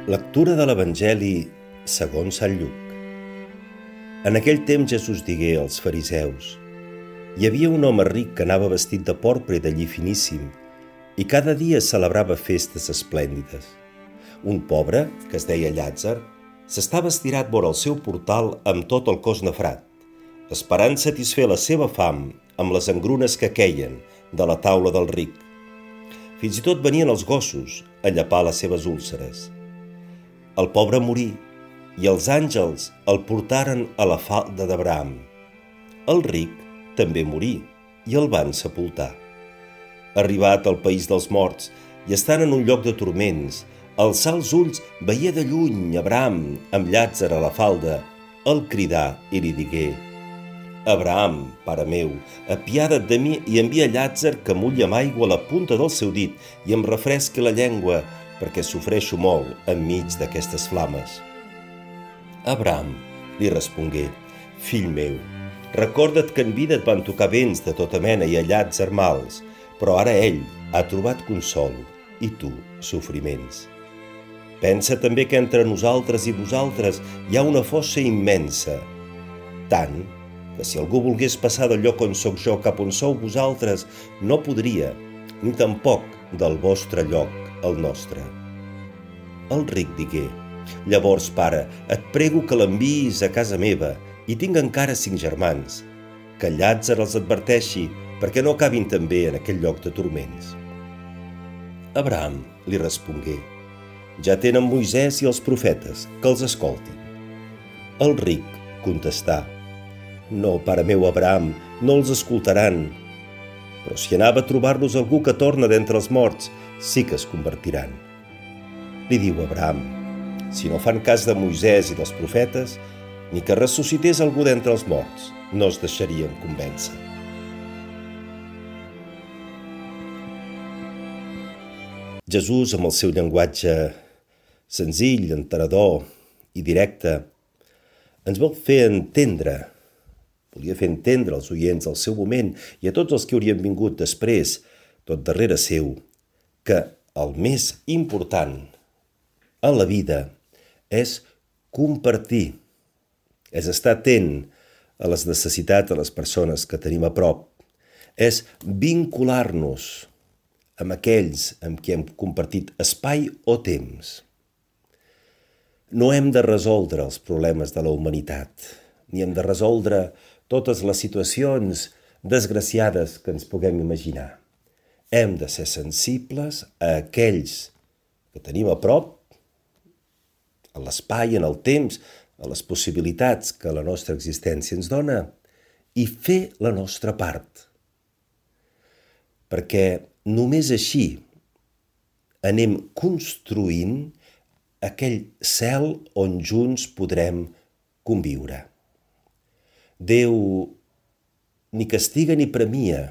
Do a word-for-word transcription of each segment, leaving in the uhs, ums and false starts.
Lectura de l'Evangeli segons Sant Lluc. En aquell temps Jesús digué als fariseus: hi havia un home ric que anava vestit de porpra i de lli finíssim, i cada dia celebrava festes esplèndides. Un pobre, que es deia Llàtzer, s'estava estirat vora el seu portal amb tot el cos nafrat, esperant satisfer la seva fam amb les engrunes que queien de la taula del ric. Fins i tot venien els gossos a llepar les seves úlceres. El pobre morí, i els àngels el portaren a la falda d'Abraham. El ric també morí, i el van sepultar. Arribat al país dels morts, i estant en un lloc de turments, alçà els ulls, veié de lluny Abraham amb Llàtzer a la falda, el cridà i li digué: Abraham, pare meu, apiada't de mi i envia Llàtzer que mulli amb aigua la punta del seu dit i em refresqui la llengua, perquè sofreixo molt enmig d'aquestes flames. Abraham li respongué: Fill meu, recorda't que en vida et van tocar vents de tota mena i a Llàtzer mals, però ara ell ha trobat consol i tu sofriments. Pensa també que entre nosaltres i vosaltres hi ha una fossa immensa, tant que si algú volgués passar del lloc on sóc jo cap on sou vosaltres, no podria, ni tampoc del vostre lloc el nostre. El ric digué: Llavors, pare, et prego que l'enviïs a casa meva, i tinc encara cinc germans, que Llàtzer els adverteixi perquè no acabin també en aquell lloc de turments. Abraham li respongué: Ja tenen Moisès i els profetes, que els escoltin. El ric contestà: No, pare meu Abraham, no els escoltaran. Però si anava a trobar-los algú que torna d'entre els morts, sí que es convertiran. Li diu Abraham: Si no fan cas de Moisès i dels profetes, ni que ressuscités algú d'entre els morts, no es deixarien convèncer. Jesús, amb el seu llenguatge senzill, entenedor i directe, ens vol fer entendre, volia fer entendre als oients del seu moment i a tots els que haurien vingut després, tot darrere seu, que el més important en la vida és compartir, és estar atent a les necessitats de les persones que tenim a prop, és vincular-nos amb aquells amb qui hem compartit espai o temps. No hem de resoldre els problemes de la humanitat, ni hem de resoldre totes les situacions desgraciades que ens puguem imaginar. Hem de ser sensibles a aquells que tenim a prop, a l'espai, en el temps, a les possibilitats que la nostra existència ens dona, i fer la nostra part. Perquè només així anem construint aquell cel on junts podrem conviure. Déu ni castiga ni premia.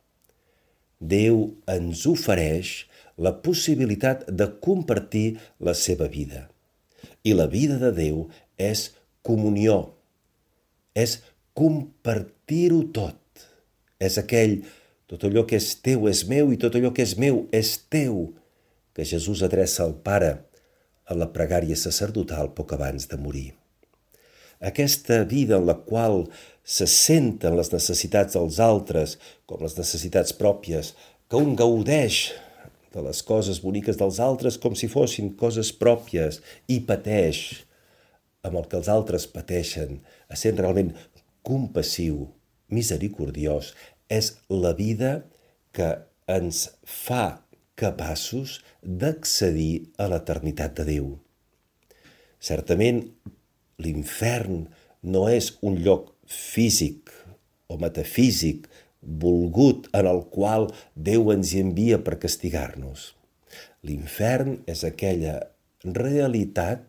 Déu ens ofereix la possibilitat de compartir la seva vida. I la vida de Déu és comunió, és compartir-ho tot. És aquell, tot allò que és teu és meu i tot allò que és meu és teu, que Jesús adreça al Pare a la pregària sacerdotal poc abans de morir. Aquesta vida en la qual se senten les necessitats dels altres com les necessitats pròpies, que un gaudeix de les coses boniques dels altres com si fossin coses pròpies i pateix amb el que els altres pateixen, essent realment compassiu, misericordiós, és la vida que ens fa capaços d'accedir a l'eternitat de Déu. Certament, l'infern no és un lloc físic o metafísic volgut en el qual Déu ens hi envia per castigar-nos. L'infern és aquella realitat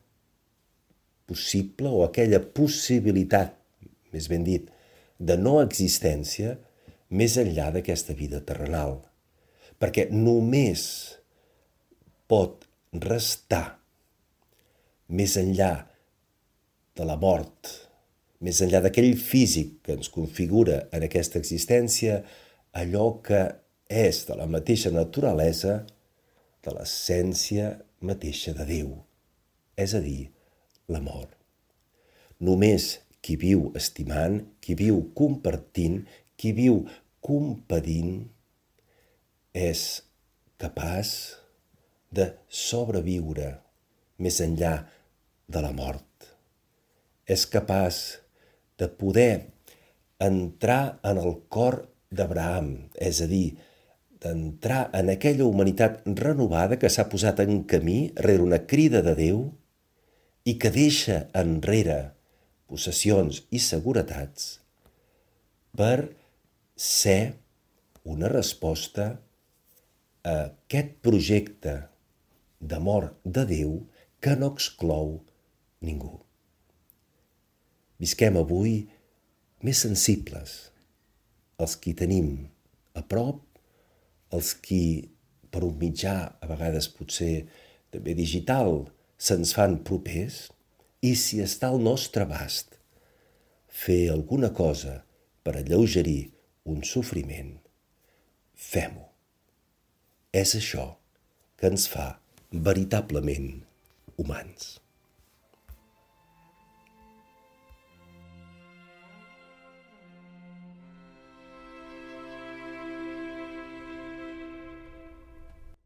possible o aquella possibilitat, més ben dit, de no existència més enllà d'aquesta vida terrenal. Perquè només pot restar més enllà de la mort, més enllà d'aquell físic que ens configura en aquesta existència, allò que és de la mateixa naturalesa de l'essència mateixa de Déu. és a dir, l'amor. Només qui viu estimant, qui viu compartint, qui viu compadint, és capaç de sobreviure més enllà de la mort. És capaç de poder entrar en el cor d'Abraham, és a dir, d'entrar en aquella humanitat renovada que s'ha posat en camí rere una crida de Déu i que deixa enrere possessions i seguretats per ser una resposta a aquest projecte d'amor de Déu que no exclou ningú. Visquem avui més sensibles, els qui tenim a prop, els qui per un mitjà, a vegades potser també digital, se'ns fan propers, i si està al nostre abast fer alguna cosa per alleugerir un sofriment, fem-ho. És això que ens fa veritablement humans.